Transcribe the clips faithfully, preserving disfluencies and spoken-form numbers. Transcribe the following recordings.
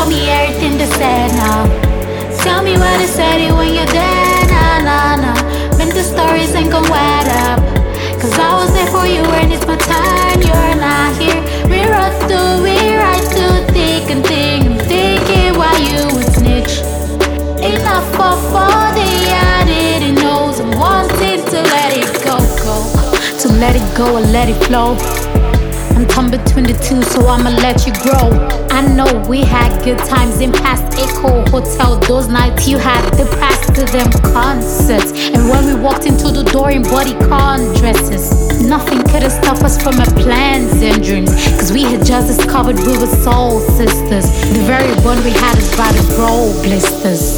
tell me everything they said now. Tell me why they said it when you're dead, nah, nah, nah. Been the stories ain't gon' add up. Cause I was there for you and it's my turn, you're not here. We run through, we right through thick and thin. I'm thinking why you would snitch. Enough for forty, I didn't know. So I'm wanting to let it go, go. To let it go and let it flow. I'm torn between the two, so I'ma let you grow. I know we had good times in past Echo Hotel. Those nights you had the pass to them concerts. And when we walked into the door in bodycon dresses, nothing could have stopped us from our plans and dreams. Cause we had just discovered we were soul sisters. The very bond we had is by the bro blisters.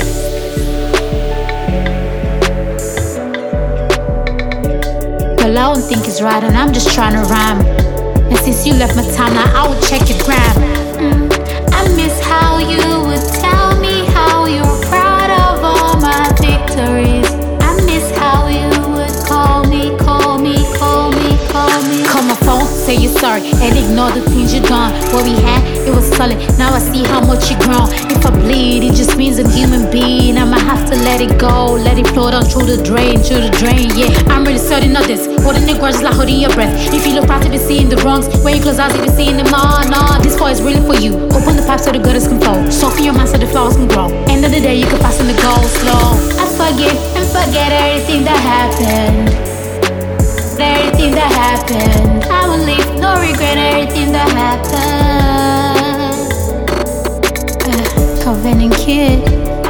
Well, I don't think it's right and I'm just trying to rhyme. And since you left my town, now I will check your gram. mm, I miss how you would tell me how you're proud of all my victories. I miss how you would call me, call me, call me, call me. Call my phone, say you're sorry, and ignore the things you've done. What we had, it was solid, now I see how much you grown. If I bleed, it just means I'm human being. I'ma have to let it go, let it flow down through the drain, through the drain, yeah. I'm really certain of this, holding the grudge like holding your breath. If you look proud to be seeing the wrongs, when you close eyes, you be seeing them all. Nah, this boy is really for you. Open the pipes so the gutters can flow. Soften your mind so the flowers can grow. End of the day, you can pass on the go slow. I forgive and forget everything that happened. Everything that happened. I will leave, no regret, everything that happened. Uh, Covenant Kid.